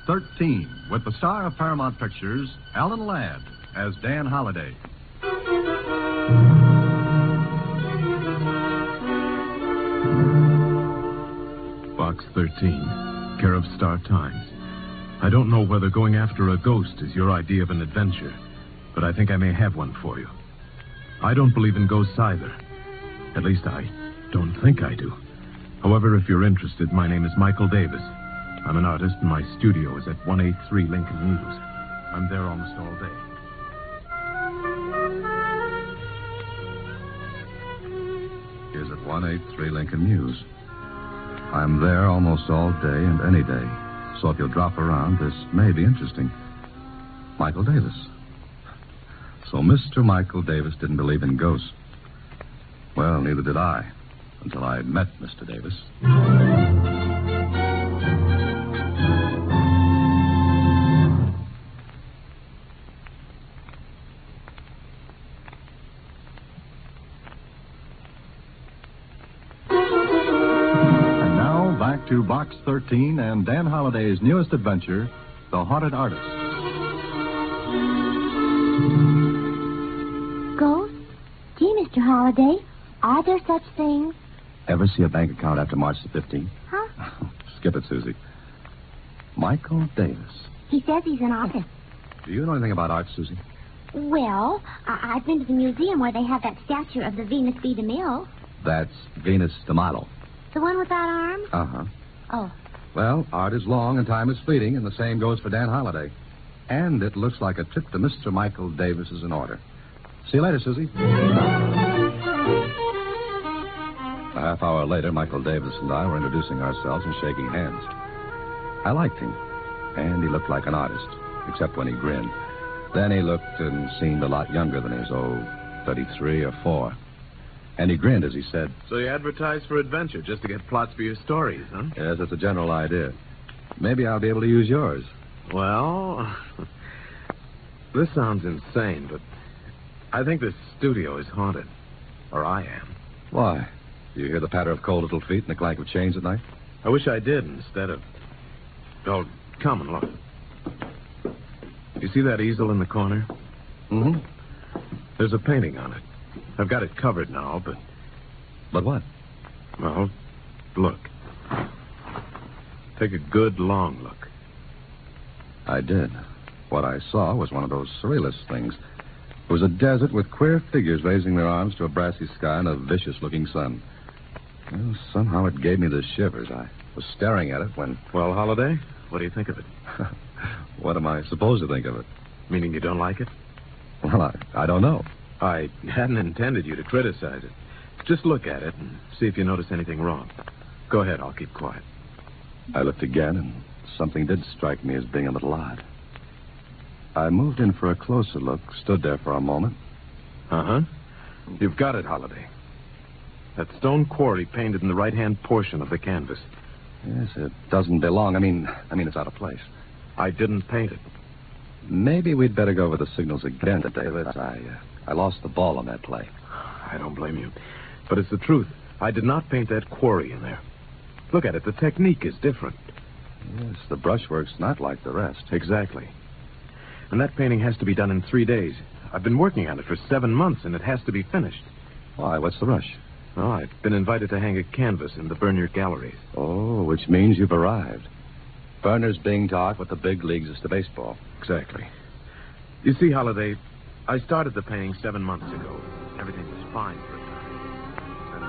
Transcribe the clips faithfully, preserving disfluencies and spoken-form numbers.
thirteen, with the star of Paramount Pictures, Alan Ladd, as Dan Holliday. Box thirteen, care of Star Times. I don't know whether going after a ghost is your idea of an adventure, but I think I may have one for you. I don't believe in ghosts either. At least I don't think I do. However, if you're interested, my name is Michael Davis. I'm an artist, and my studio is at one eighty-three Lincoln Mews. I'm there almost all day. Here's at one eighty-three Lincoln Mews. I'm there almost all day and any day. So if you'll drop around, this may be interesting. Michael Davis. So Mister Michael Davis didn't believe in ghosts. Well, neither did I, until I met Mister Davis. To Box thirteen and Dan Holliday's newest adventure, The Haunted Artist. Ghosts? Gee, Mister Holliday, are there such things? Ever see a bank account after March the fifteenth? Huh? Skip it, Susie. Michael Davis. He says he's an artist. Do you know anything about art, Susie? Well, I- I've been to the museum where they have that statue of the Venus de Milo. That's Venus de Milo. The one without arms? Uh-huh. Oh. Well, art is long and time is fleeting, and the same goes for Dan Holliday. And it looks like a trip to Mister Michael Davis is in order. See you later, Susie. A half hour later, Michael Davis and I were introducing ourselves and shaking hands. I liked him, and he looked like an artist, except when he grinned. Then he looked and seemed a lot younger than he was, oh, thirty-three or four. And he grinned as he said, So you advertise for adventure just to get plots for your stories, huh? Yes, that's a general idea. Maybe I'll be able to use yours. Well, this sounds insane, but I think this studio is haunted. Or I am. Why? Do you hear the patter of cold little feet and the clank of chains at night? I wish I did instead of... Oh, come and look. You see that easel in the corner? Mm-hmm. There's a painting on it. I've got it covered now, but... But what? Well, look. Take a good, long look. I did. What I saw was one of those surrealist things. It was a desert with queer figures raising their arms to a brassy sky and a vicious-looking sun. Well, somehow it gave me the shivers. I was staring at it when... Well, Holliday, what do you think of it? What am I supposed to think of it? Meaning you don't like it? Well, I, I don't know. I hadn't intended you to criticize it. Just look at it and see if you notice anything wrong. Go ahead, I'll keep quiet. I looked again, and something did strike me as being a little odd. I moved in for a closer look, stood there for a moment. Uh-huh. You've got it, Holliday. That stone quarry painted in the right-hand portion of the canvas. Yes, it doesn't belong. I mean, I mean, it's out of place. I didn't paint it. Maybe we'd better go over the signals again, David. I, uh, I lost the ball on that play. I don't blame you. But it's the truth. I did not paint that quarry in there. Look at it. The technique is different. Yes, the brushwork's not like the rest. Exactly. And that painting has to be done in three days. I've been working on it for seven months, and it has to be finished. Why, what's the rush? Oh, I've been invited to hang a canvas in the Bernier Galleries. Oh, which means you've arrived. Berner's being taught what the big leagues is to baseball. Exactly. You see, Holliday, I started the painting seven months ago. Everything was fine for a time. And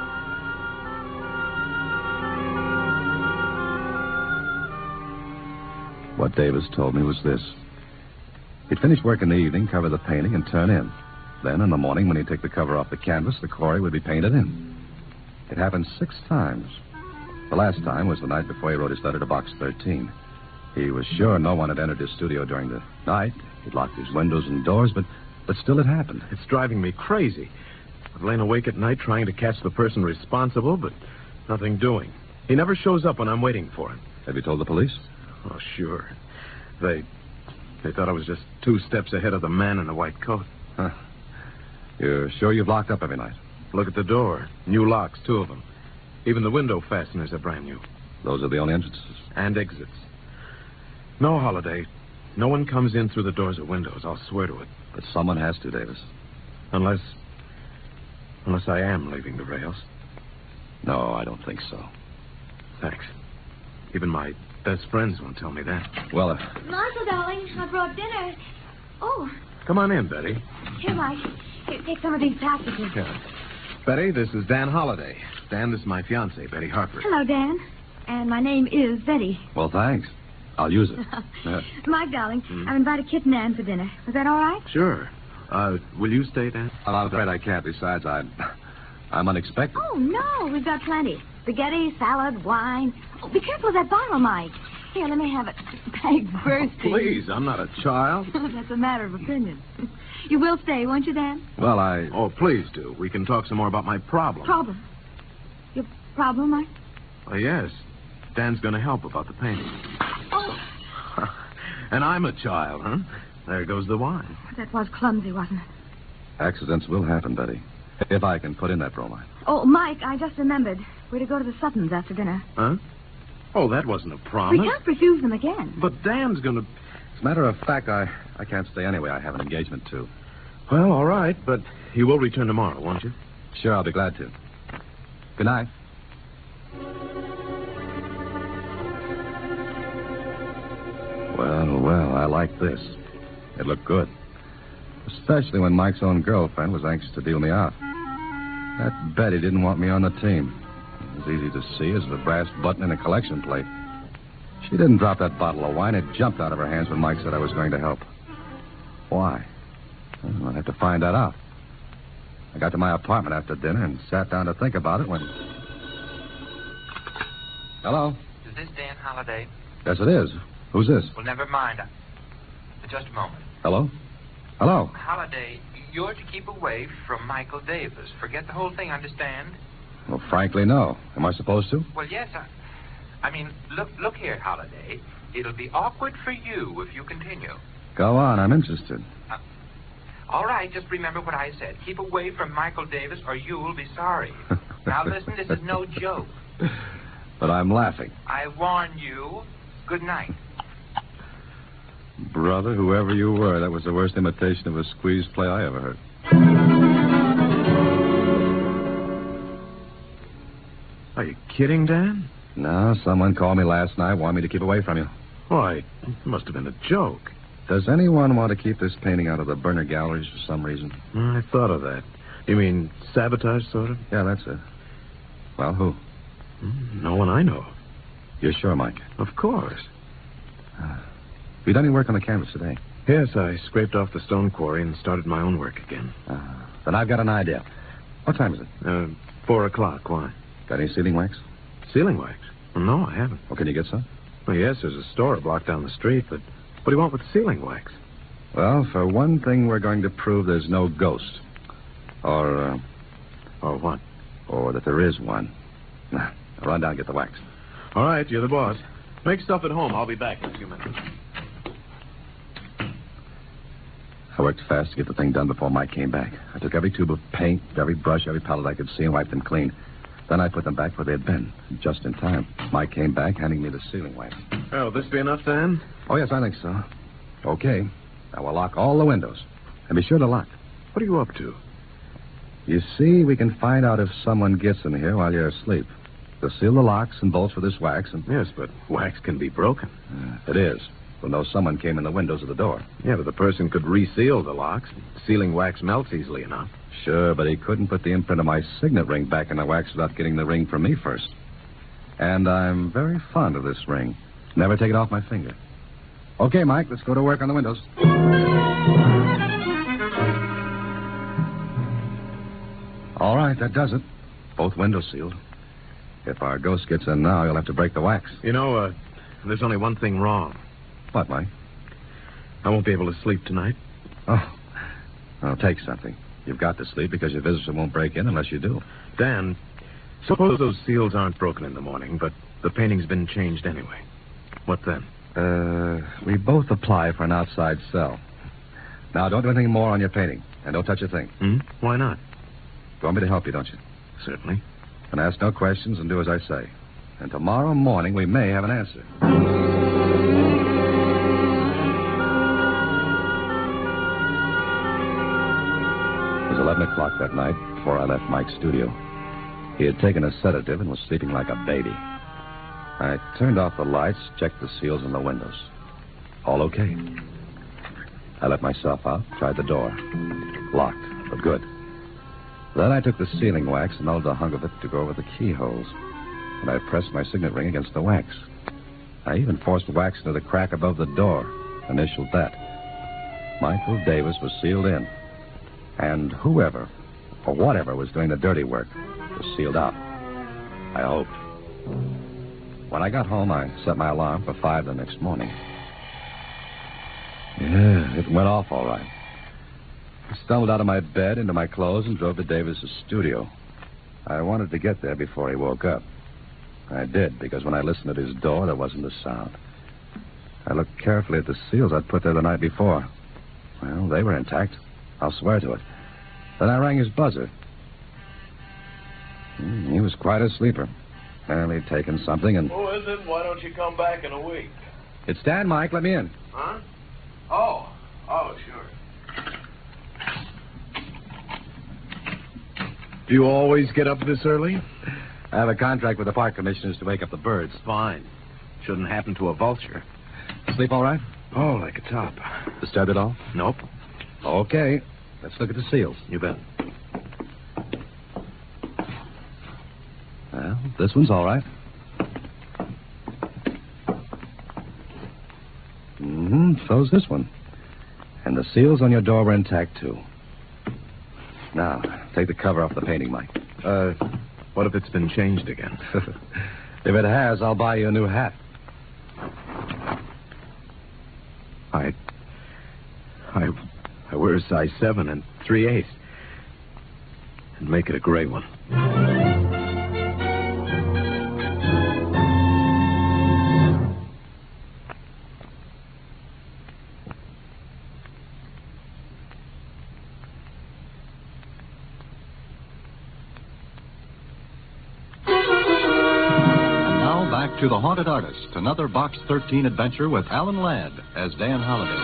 this time... What Davis told me was this. He'd finish work in the evening, cover the painting, and turn in. Then, in the morning, when he'd take the cover off the canvas, the quarry would be painted in. It happened six times. The last time was the night before he wrote his letter to Box thirteen. He was sure no one had entered his studio during the night. He'd locked his windows and doors, but, but still it happened. It's driving me crazy. I've lain awake at night trying to catch the person responsible, but nothing doing. He never shows up when I'm waiting for him. Have you told the police? Oh, sure. They... They thought I was just two steps ahead of the man in the white coat. Huh. You're sure you've locked up every night? Look at the door. New locks, two of them. Even the window fasteners are brand new. Those are the only entrances? And exits. No, Holiday. No one comes in through the doors or windows. I'll swear to it. But someone has to, Davis. Unless... Unless I am leaving the rails. No, I don't think so. Thanks. Even my best friends won't tell me that. Well, if... Marshall, darling, I brought dinner. Oh, Come on in, Betty. here, Mike. Here, take some of these packages. Yeah. Betty, this is Dan Holiday. Dan, this is my fiancée, Betty Harper. Hello, Dan. And my name is Betty. Well, thanks. I'll use it. Uh, Mike, darling, Hmm? I've invited Kit and Ann for dinner. Was that all right? Sure. Uh, will you stay, Dan? I'm afraid I can't. Besides, I, I'm unexpected. Oh, no, we've got plenty. Spaghetti, salad, wine. Oh, be careful of that bottle, Mike. Here, let me have it. Thanks, bursting. Please, I'm not a child. That's a matter of opinion. You will stay, won't you, Dan? Well, I... Oh, please do. We can talk some more about my problem. Problem. Your problem, Mike? Oh, yes. Dan's going to help about the painting. Oh, And I'm a child, huh? There goes the wine. that was clumsy, wasn't it? Accidents will happen, Betty. If I can put in that bromide. Oh, Mike, I just remembered. We're to go to the Suttons after dinner. Huh? Oh, that wasn't a We promise. can't refuse them again. But Dan's going to... As a matter of fact, I, I can't stay anyway. I have an engagement, too. Well, all right, but you will return tomorrow, won't you? Sure, I'll be glad to. Good night. Well, well, I like this. It looked good. Especially when Mike's own girlfriend was anxious to deal me out. That Betty didn't want me on the team. It was easy to see as the brass button in a collection plate. She didn't drop that bottle of wine. It jumped out of her hands when Mike said I was going to help. Why? Well, I'll have to find that out. I got to my apartment after dinner and sat down to think about it when... Hello? Is this Dan Holiday? Yes, it is. Who's this? Well, never mind. I... Just a moment. Hello? Hello? Holiday, you're to keep away from Michael Davis. Forget the whole thing, understand? Well, frankly, no. Am I supposed to? Well, yes, I... I mean, look look here, Holiday. It'll be awkward for you if you continue. Go on. I'm interested. Uh, all right, just remember what I said. Keep away from Michael Davis or you'll be sorry. Now, listen, this is no joke. But I'm laughing. I warn you. Good night. Brother, whoever you were, that was the worst imitation of a squeeze play I ever heard. Are you kidding, Dan? No, someone called me last night, wanted me to keep away from you. Why, it must have been a joke. Does anyone want to keep this painting out of the burner galleries for some reason? I thought of that. You mean sabotage, sort of? Yeah, that's it. Well, who? No one I know. You're sure, Mike? Of course. Have you done any work on the canvas today? Yes, I scraped off the stone quarry and started my own work again. Uh, then I've got an idea. What time is it? Uh, four o'clock. Why? Got any sealing wax? Sealing wax? Well, no, I haven't. Well, can you get some? Well, yes, there's a store a block down the street, but what do you want with sealing wax? Well, for one thing, we're going to prove there's no ghost. Or, uh, Or what? or that there is one. Now, run down and get the wax. All right, you're the boss. Make stuff at home. I'll be back in a few minutes. I worked fast to get the thing done before Mike came back. I took every tube of paint, every brush, every palette I could see and wiped them clean. Then I put them back where they had been, just in time. Mike came back, handing me the sealing wax. Oh, will this be enough, Dan? Oh, yes, I think so. Okay. Now we'll lock all the windows. And be sure to lock. What are you up to? You see, we can find out if someone gets in here while you're asleep. They'll seal the locks and bolts with this wax, and... Yes, but wax can be broken. Uh, it is. We'll know someone came in the windows of the door. Yeah, but the person could reseal the locks. Sealing wax melts easily enough. Sure, but he couldn't put the imprint of my signet ring back in the wax without getting the ring from me first. And I'm very fond of this ring. Never take it off my finger. Okay, Mike, let's go to work on the windows. All right, that does it. Both windows sealed. If our ghost gets in now, you'll have to break the wax. You know, uh, there's only one thing wrong. What, Mike? I won't be able to sleep tonight. Oh, well, take something. You've got to sleep because your visitor won't break in unless you do. Dan, suppose those seals aren't broken in the morning, but the painting's been changed anyway. What then? Uh, we both apply for an outside cell. Now, don't do anything more on your painting. And don't touch a thing. Hmm? Why not? You want me to help you, don't you? Certainly. And ask no questions and do as I say. And tomorrow morning we may have an answer. eleven o'clock that night before I left Mike's studio. He had taken a sedative and was sleeping like a baby. I turned off the lights, checked the seals in the windows. All okay. I let myself out, tried the door. Locked, but good. Then I took the sealing wax and melted a hunk of it to go over the keyholes. And I pressed my signet ring against the wax. I even forced wax into the crack above the door, initialed that. Michael Davis was sealed in. And whoever, or whatever, was doing the dirty work was sealed out. I hoped. When I got home, I set my alarm for five the next morning. Yeah, it went off all right. I stumbled out of my bed, into my clothes, and drove to Davis's studio. I wanted to get there before he woke up. I did, because when I listened at his door, there wasn't a sound. I looked carefully at the seals I'd put there the night before. Well, they were intact. I'll swear to it. Then I rang his buzzer. Mm, he was quite a sleeper. Apparently taken something and... Who is it? Why don't you come back in a week? It's Dan, Mike. Let me in. Huh? Oh. Oh, sure. Do you always get up this early? I have a contract with the park commissioners to wake up the birds. Fine. Shouldn't happen to a vulture. Sleep all right? Oh, like a top. Disturbed at all? Nope. Okay. Let's look at the seals. You bet. Well, this one's all right. Mm-hmm. So's this one. And the seals on your door were intact, too. Now, take the cover off the painting, Mike. Uh, what if it's been changed again? If it has, I'll buy you a new hat. I... I... I wear a size seven and three-eighths. And make it a gray one. To The Haunted Artist, another Box thirteen adventure with Alan Ladd as Dan Holliday.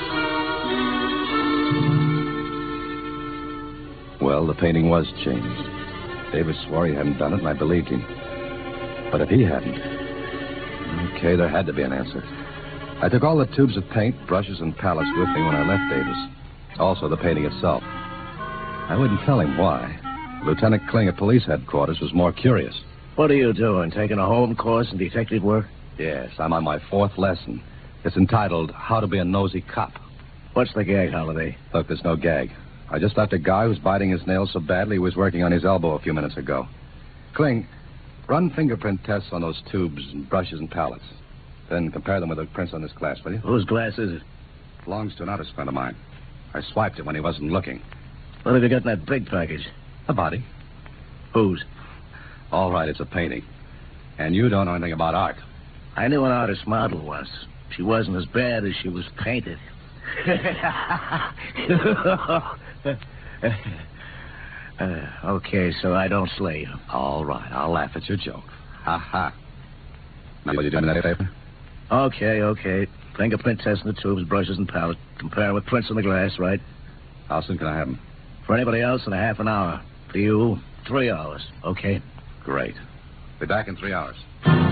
Well, the painting was changed. Davis swore he hadn't done it, and I believed him. But if he hadn't... Okay, there had to be an answer. I took all the tubes of paint, brushes, and palettes with me when I left Davis. Also the painting itself. I wouldn't tell him why. Lieutenant Kling at police headquarters was more curious. What are you doing, taking a home course in detective work? Yes, I'm on my fourth lesson. It's entitled How to Be a Nosy Cop. What's the gag, Holliday? Look, there's no gag. I just left a guy who's biting his nails so badly he was working on his elbow a few minutes ago. Kling, run fingerprint tests on those tubes and brushes and palettes. Then compare them with the prints on this glass, will you? Whose glass is it? Belongs to an artist friend of mine. I swiped it when he wasn't looking. What have you got in that big package? A body. Whose? All right, it's a painting. And you don't know anything about art. I knew an artist model once. She wasn't as bad as she was painted. uh, okay, so I don't slay you. All right, I'll laugh at your joke. Ha ha. Now, will you do me that favor? Okay, okay. Fingerprint testing the tubes, brushes, and palettes. Compare with prints on the glass, right? How soon can I have them? For anybody else, in a half an hour. For you, three hours. Okay? Great. Be back in three hours.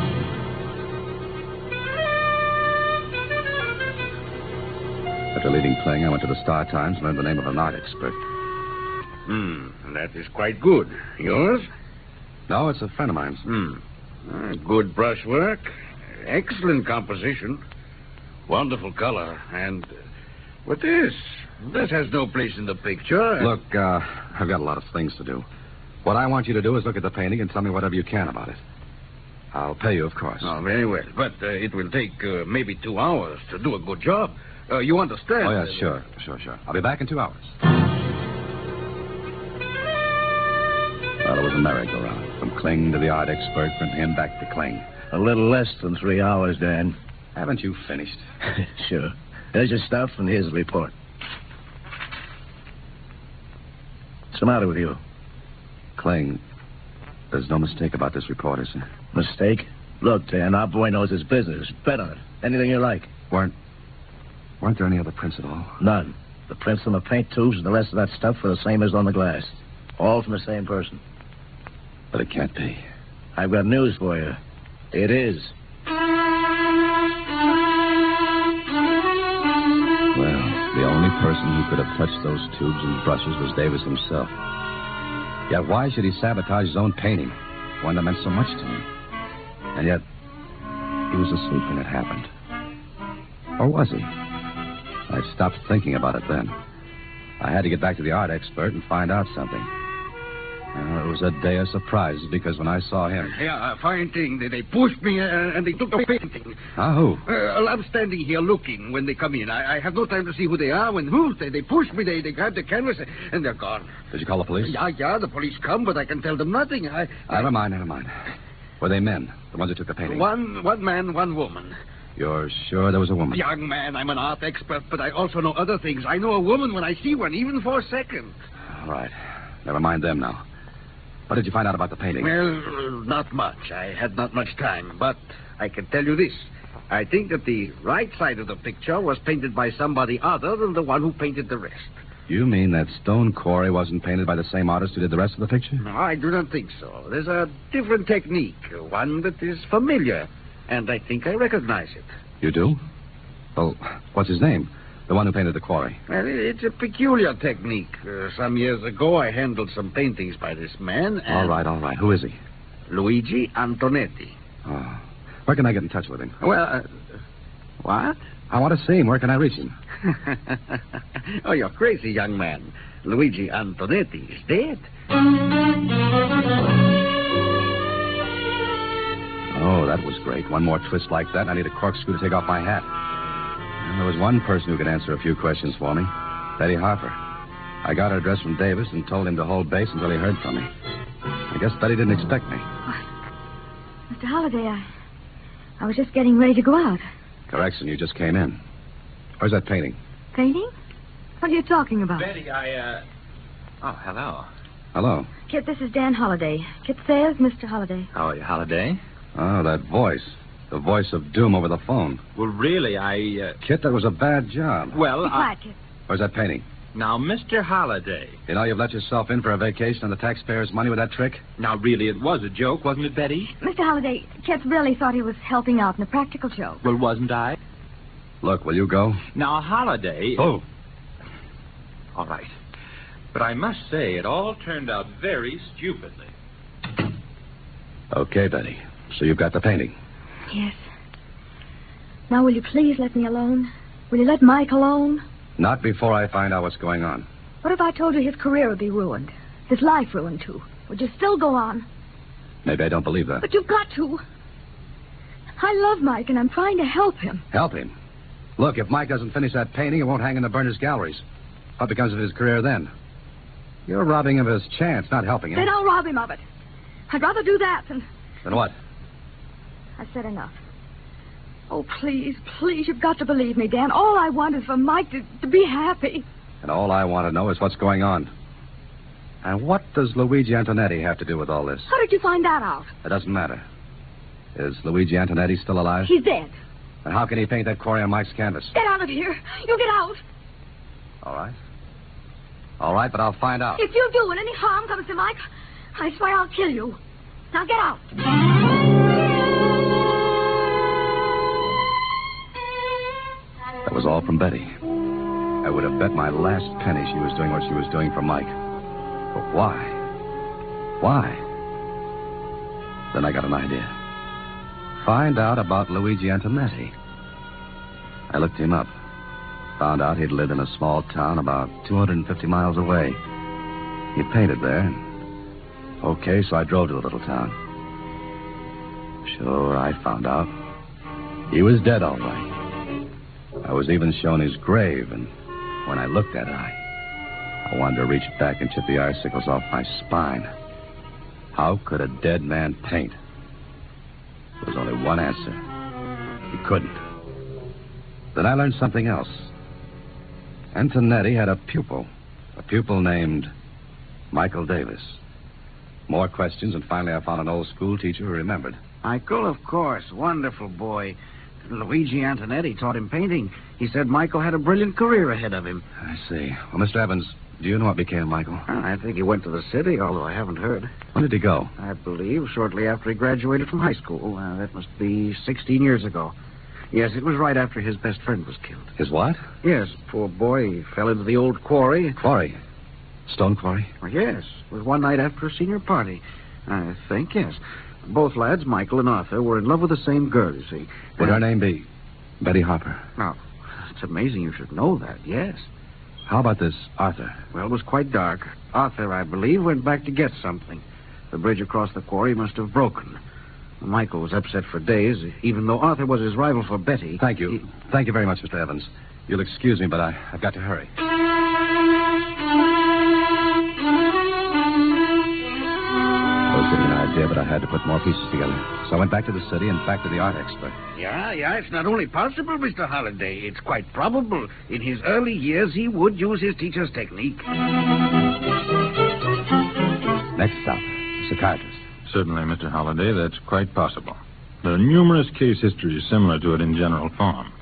After leaving Kling, I went to the Star Times and learned the name of an art expert. Hmm, that is quite good. Yours? No, it's a friend of mine's. Hmm. Uh, good brushwork. Excellent composition. Wonderful color. And what this? This has no place in the picture. Look, uh, I've got a lot of things to do. What I want you to do is look at the painting and tell me whatever you can about it. I'll pay you, of course. Oh, very well. But uh, it will take uh, maybe two hours to do a good job. Uh, you understand? Oh, yeah, sure, sure, sure. I'll be back in two hours. Well, it was a merry-go-round. From Kling to the art expert, from him back to Kling. A little less than three hours, Dan. Haven't you finished? Sure. There's your stuff, and here's the report. What's the matter with you? Kling, there's no mistake about this report, is there? Mistake? Look, Dan, our boy knows his business. Bet on it. Anything you like. Weren't... Weren't there any other prints at all? None. The prints on the paint tubes and the rest of that stuff were the same as on the glass. All from the same person. But it can't be. I've got news for you. It is. Well, the only person who could have touched those tubes and brushes was Davis himself. Yet why should he sabotage his own painting, one that meant so much to him? And yet, he was asleep when it happened. Or was he? I stopped thinking about it then. I had to get back to the art expert and find out something. Well, it was a day of surprises because when I saw him... Yeah, a fine thing. They, they pushed me uh, and they took the painting. Ah, who? Uh, I'm standing here looking when they come in. I, I have no time to see who they are. When who? They, they push me, they, they grab the canvas, and they're gone. Did you call the police? Yeah, yeah, the police come, but I can tell them nothing. I, I... Never mind, never mind. Were they men, the ones who took the painting? One, one man, one woman. You're sure there was a woman? Young man, I'm an art expert, but I also know other things. I know a woman when I see one, even for a second. All right. Never mind them now. What did you find out about the painting? Well, not much. I had not much time, but I can tell you this. I think that the right side of the picture was painted by somebody other than the one who painted the rest. You mean that stone quarry wasn't painted by the same artist who did the rest of the picture? No, I do not think so. There's a different technique, one that is familiar, and I think I recognize it. You do? Well, what's his name? The one who painted the quarry. Well, it's a peculiar technique. Uh, some years ago, I handled some paintings by this man. And All right, all right. Who is he? Luigi Antonetti. Oh. Where can I get in touch with him? Well, uh, what? I want to see him. Where can I reach him? Oh, you're crazy, young man. Luigi Antonetti is dead. Oh, that was great. One more twist like that, and I need a corkscrew to take off my hat. And there was one person who could answer a few questions for me. Betty Harper. I got her address from Davis and told him to hold base until he heard from me. I guess Betty didn't expect me. Mister Holliday, I, I was just getting ready to go out. Correction, you just came in. Where's that painting? Painting? What are you talking about? Betty, I, uh... Oh, hello. Hello. Kit, this is Dan Holliday. Kit says Mister Holliday. How are you, Holliday? Oh, that voice. The voice of doom over the phone. Well, really, I, uh... Kit, that was a bad job. Well, Be I... quiet, Kit. Where's that painting? Now, Mister Holliday. You know you've let yourself in for a vacation on the taxpayers' money with that trick? Now, really, it was a joke, wasn't it, Betty? Mister Holliday, Kit really thought he was helping out in a practical joke. Well, wasn't I? Look, will you go? Now, Holliday... Oh. All right. But I must say, it all turned out very stupidly. Okay, Betty. So you've got the painting. Yes. Now, will you please let me alone? Will you let Mike alone? Not before I find out what's going on. What if I told you his career would be ruined? His life ruined, too? Would you still go on? Maybe I don't believe that. But you've got to. I love Mike, and I'm trying to help him. Help him? Look, if Mike doesn't finish that painting, it won't hang in the Burners galleries. What becomes of his career then? You're robbing him of his chance, not helping him. Then I'll rob him of it. I'd rather do that than... Then what? I've said enough. Oh, please, please, you've got to believe me, Dan. All I want is for Mike to, to be happy. And all I want to know is what's going on. And what does Luigi Antonetti have to do with all this? How did you find that out? It doesn't matter. Is Luigi Antonetti still alive? He's dead. And how can he paint that quarry on Mike's canvas? Get out of here. You get out. All right. All right, but I'll find out. If you do and any harm comes to Mike, I swear I'll kill you. Now get out. That was all from Betty. I would have bet my last penny she was doing what she was doing for Mike. But why? Why? Then I got an idea. Find out about Luigi Antonetti. I looked him up. Found out he'd lived in a small town about two hundred fifty miles away. He painted there. Okay, so I drove to the little town. Sure, I found out. He was dead, all right. I was even shown his grave, and when I looked at it, I, I wanted to reach back and chip the icicles off my spine. How could a dead man paint? There was only one answer. He couldn't. Then I learned something else. Antonetti had a pupil, a pupil named Michael Davis. More questions, and finally I found an old school teacher who remembered. Michael, of course. Wonderful boy. Luigi Antonetti taught him painting. He said Michael had a brilliant career ahead of him. I see. Well, Mister Evans, do you know what became of Michael? I think he went to the city, although I haven't heard. When did he go? I believe shortly after he graduated from high school. Uh, that must be sixteen years ago. Yes, it was right after his best friend was killed. His what? Yes, poor boy. He fell into the old quarry. Quarry? Stone quarry? Well, yes. It was one night after a senior party. I think, yes. Both lads, Michael and Arthur, were in love with the same girl, you see. Would Uh, her name be Betty Harper? Oh, it's amazing you should know that, yes. How about this Arthur? Well, it was quite dark. Arthur, I believe, went back to get something. The bridge across the quarry must have broken. Michael was upset for days, even though Arthur was his rival for Betty. Thank you. He... Thank you very much, Mister Evans. You'll excuse me, but I, I've got to hurry. I was getting an idea, but I had to put more pieces together. So I went back to the city and back to the art expert. Yeah, yeah, it's not only possible, Mister Holliday. It's quite probable. In his early years, he would use his teacher's technique. Next stop, the psychiatrist. Certainly, Mister Holliday, that's quite possible. There are numerous case histories similar to it in general form.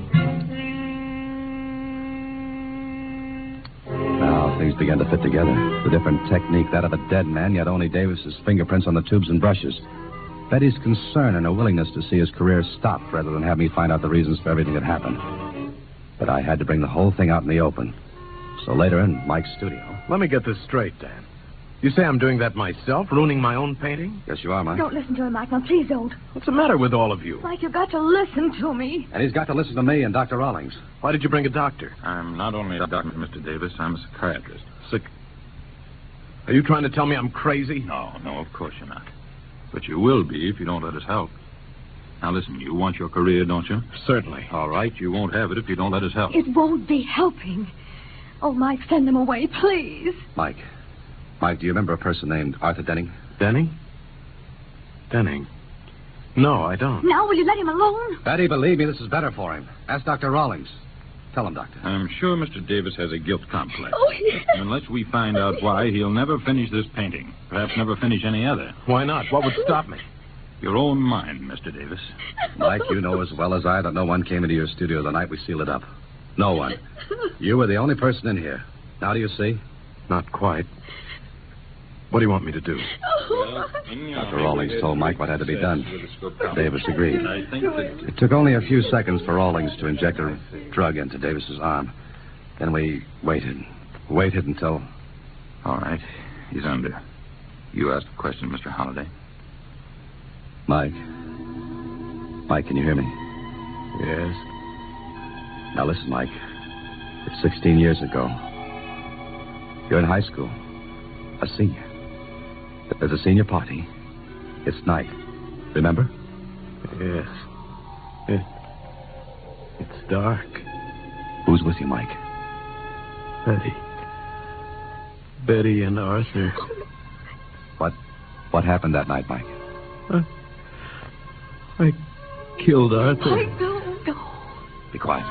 Now, things began to fit together. The different technique, that of a dead man, yet only Davis's fingerprints on the tubes and brushes. Betty's concern and her willingness to see his career stop rather than have me find out the reasons for everything that happened. But I had to bring the whole thing out in the open. So later in Mike's studio... Let me get this straight, Dan. You say I'm doing that myself, ruining my own painting? Yes, you are, Mike. Don't listen to him, Mike. Now, please don't. What's the matter with all of you? Mike, you've got to listen to me. And he's got to listen to me and Doctor Rawlings. Why did you bring a doctor? I'm not only a doctor, Mister Davis, I'm a psychiatrist. Sick. Are you trying to tell me I'm crazy? No, no, of course you're not. But you will be if you don't let us help. Now, listen, you want your career, don't you? Certainly. All right, you won't have it if you don't let us help. It won't be helping. Oh, Mike, send them away, please. Mike. Mike, do you remember a person named Arthur Denning? Denning? Denning? No, I don't. Now, will you let him alone? Betty, believe me, this is better for him. Ask Doctor Rawlings. Tell him, Doctor. I'm sure Mister Davis has a guilt complex. Oh, yes. Unless we find out why, he'll never finish this painting. Perhaps never finish any other. Why not? What would stop me? Your own mind, Mister Davis. Mike, you know as well as I that no one came into your studio the night we sealed it up. No one. You were the only person in here. Now do you see? Not quite. What do you want me to do? Doctor Rawlings told Mike what had to be done. Davis agreed. I think that... It took only a few seconds for Rawlings to inject a drug into Davis's arm. Then we waited. Waited until... All right. He's under. You asked a question, Mister Holliday. Mike. Mike, can you hear me? Yes. Now listen, Mike. It's sixteen years ago. You're in high school. A senior. There's a senior party. It's night. Remember? Yes. It, it's dark. Who's with you, Mike? Betty. Betty and Arthur. What what happened that night, Mike? I, I killed Arthur. Mike, no, no. Be quiet.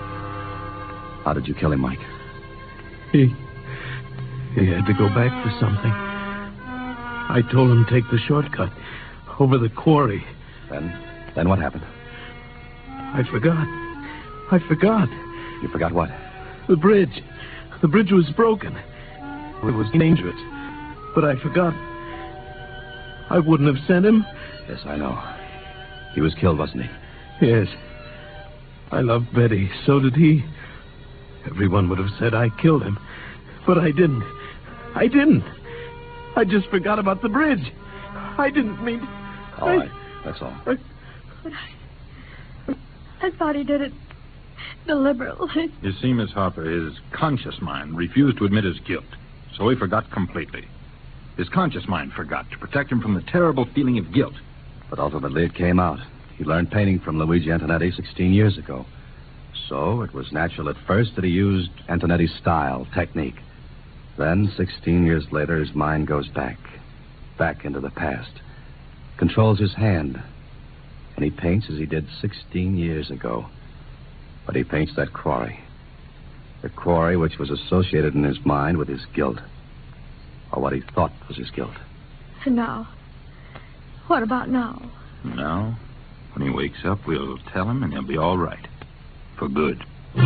How did you kill him, Mike? He... He had to go back for something. I told him to take the shortcut over the quarry. Then, then what happened? I forgot. I forgot. You forgot what? The bridge. The bridge was broken. It was dangerous. But I forgot. I wouldn't have sent him. Yes, I know. He was killed, wasn't he? Yes. I loved Betty. So did he. Everyone would have said I killed him. But I didn't. I didn't. I just forgot about the bridge. I didn't mean... All I, right. That's all. But I, I thought he did it deliberately. You see, Miss Harper, his conscious mind refused to admit his guilt, so he forgot completely. His conscious mind forgot to protect him from the terrible feeling of guilt. But ultimately it came out. He learned painting from Luigi Antonetti sixteen years ago. So it was natural at first that he used Antonetti's style, technique. Then, sixteen years later, his mind goes back, back into the past, controls his hand, and he paints as he did sixteen years ago. But he paints that quarry, the quarry which was associated in his mind with his guilt, or what he thought was his guilt. And now? What about now? Now? When he wakes up, we'll tell him, and he'll be all right. For good.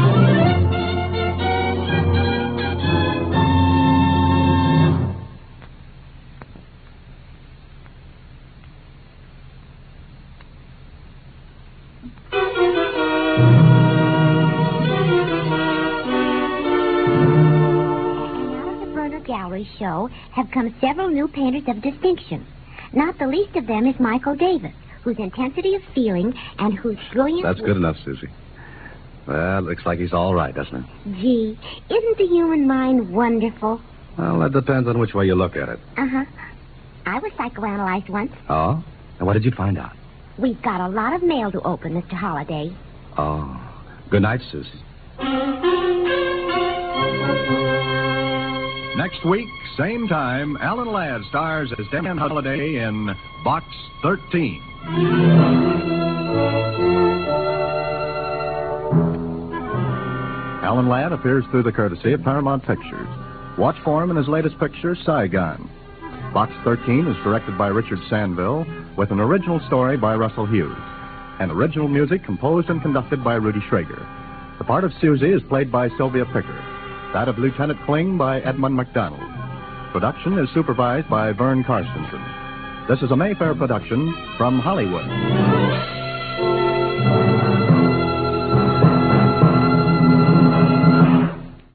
Gallery show have come several new painters of distinction. Not the least of them is Michael Davis, whose intensity of feeling and whose brilliant... That's good enough, Susie. Well, looks like he's all right, doesn't it? Gee, isn't the human mind wonderful? Well, that depends on which way you look at it. Uh-huh. I was psychoanalyzed once. Oh? And what did you find out? We've got a lot of mail to open, Mister Holliday. Oh. Good night, Susie. Next week, same time, Alan Ladd stars as Dan Holliday in Box thirteen. Alan Ladd appears through the courtesy of Paramount Pictures. Watch for him in his latest picture, Saigon. Box thirteen is directed by Richard Sandville with an original story by Russell Hughes. And original music composed and conducted by Rudy Schrager. The part of Susie is played by Sylvia Picker. That of Lieutenant Kling by Edmund McDonald. Production is supervised by Vern Karstensen. This is a Mayfair production from Hollywood.